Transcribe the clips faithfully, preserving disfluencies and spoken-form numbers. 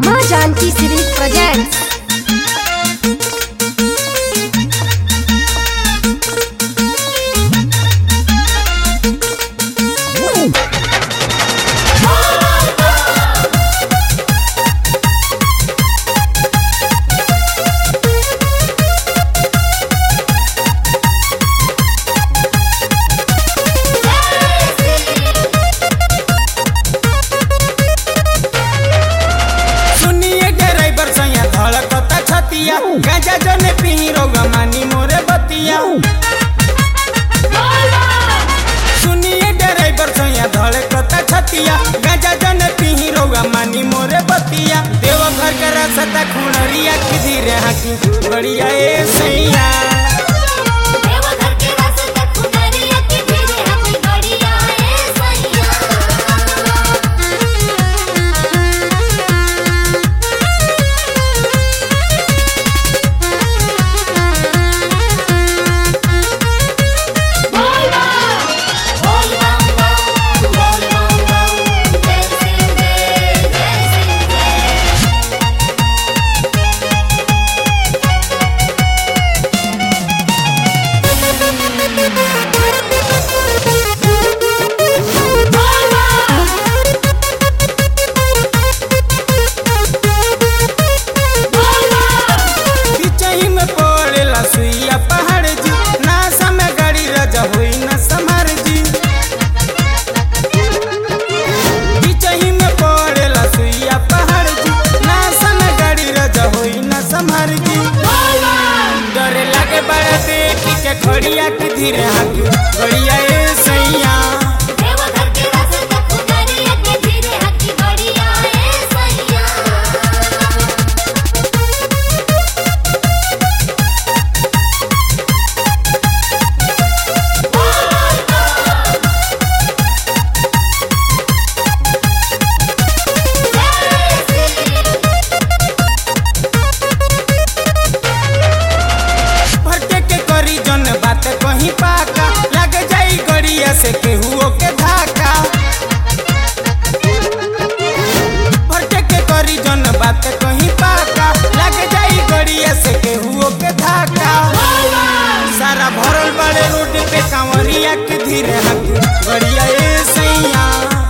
माँ Janaki series presents. गाजा जने पी रोगा मानी मोरे बतिया। सुनिए ड्राइवर सैया धड़कता छतिया। गाजा जने पी रोगा मानी मोरे बतिया। देवघर के रास्ता खुणरिया की धीरे हाकी बढ़िया ए सैया। डरे लगे बड़ा देखी के खड़िया की धीरे हाकी बढ़िया ए सैया। कहीं पाका लग जाई गड़िया से केहुओ के धाका। भरटे के करी जन बात कहीं पाका लग जाई गड़िया से केहुओ के धाका। सारा भरल बड़े रोड पे कांवरिया के धीरे हाकी गड़िया ए सैया।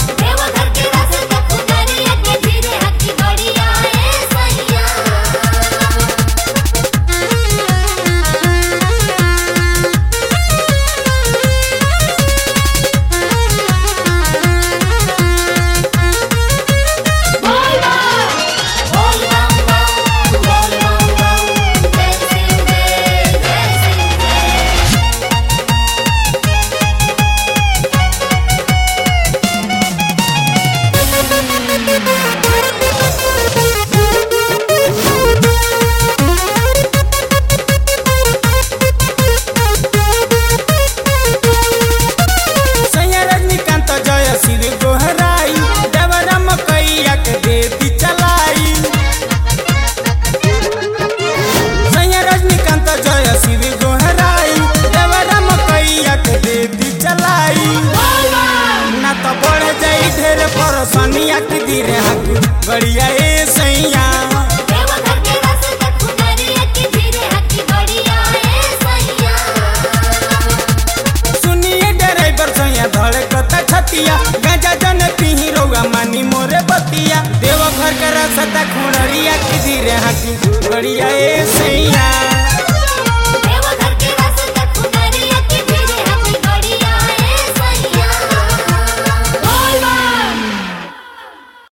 परसनिया की धीरे हाकी बढ़िया ए सैया। सुनिए ड्राइवर सैया धड़कता छतिया। गाजा जने पी रोगा मानी मोरे बतिया। देवघर के रास्ता खुणरिया की धीरे हाकी बढ़िया ए सैया।